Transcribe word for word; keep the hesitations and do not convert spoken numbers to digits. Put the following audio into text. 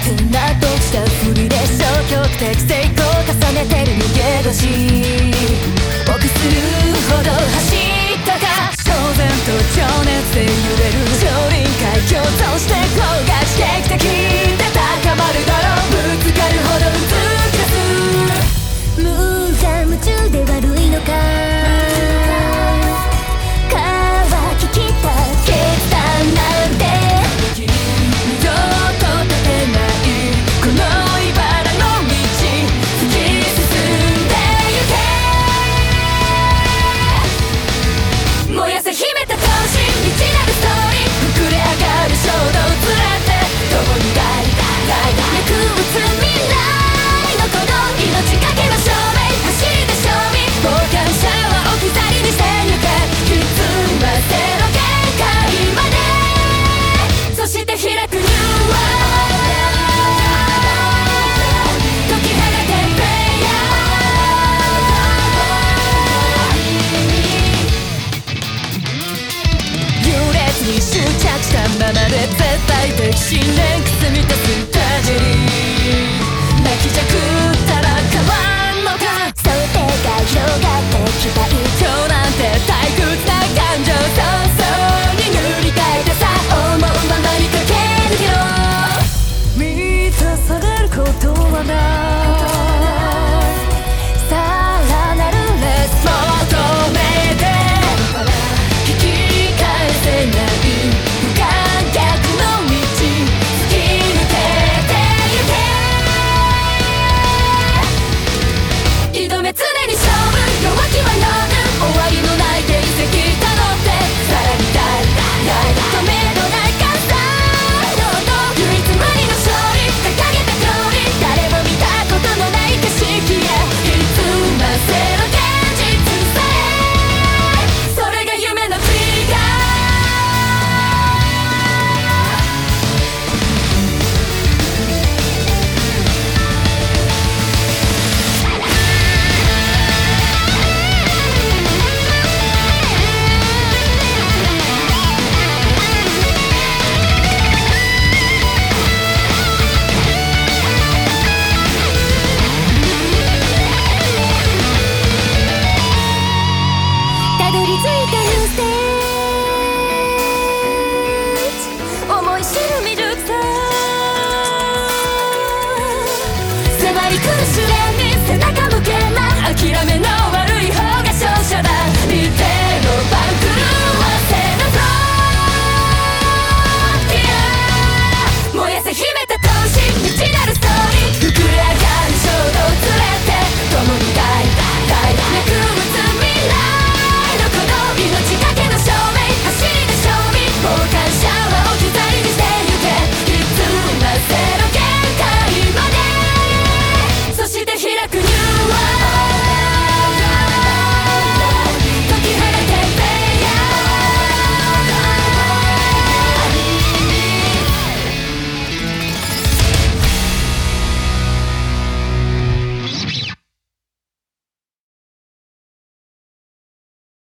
変なとしたふりで消極的成功重ねてる逃げ腰臆するほど走ったか超然と情熱で揺れる上臨界共存してこうが刺激的で高まるだろうぶつかるほど美しす無我夢中で悪いのか乾ききった決断なんて執着したままで絶対的信念くすみ出すトラジェリー泣きじゃくったら変わんのか想定が広がってきた今日なんて退屈な感情早々に塗り替えてさ思うままに駆け抜けろ満たされることはない